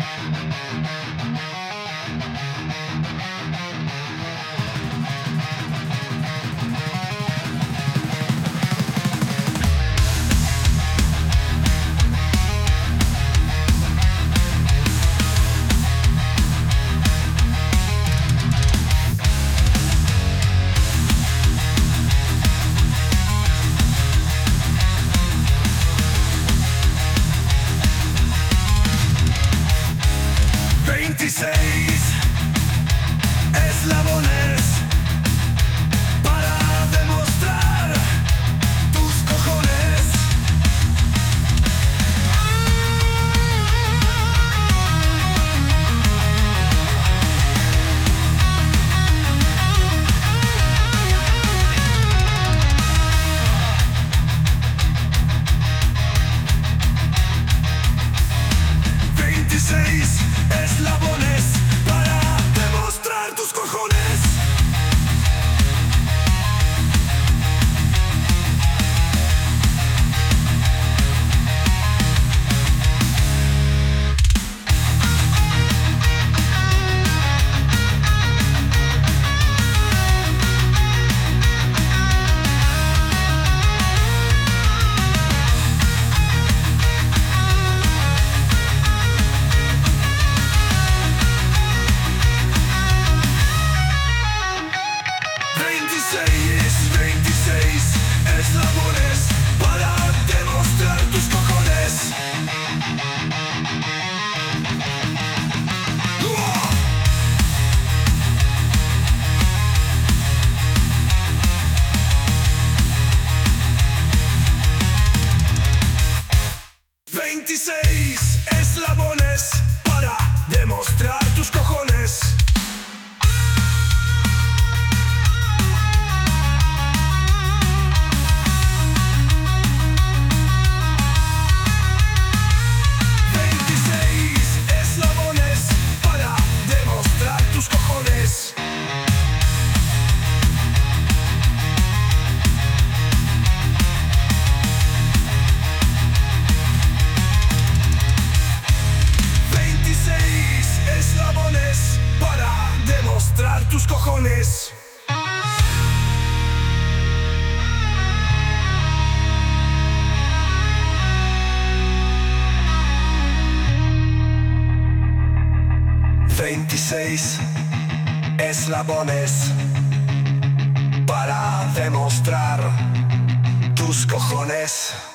Eslabones para demostrar tus cojones. 26 eslabones para demostrar tus cojones. 26 eslabones para demostrar tus cojones. 26 eslabones para demostrar tus cojones. 26 eslabones para demostrar tus cojones. 26 eslabones para demostrar tus cojones.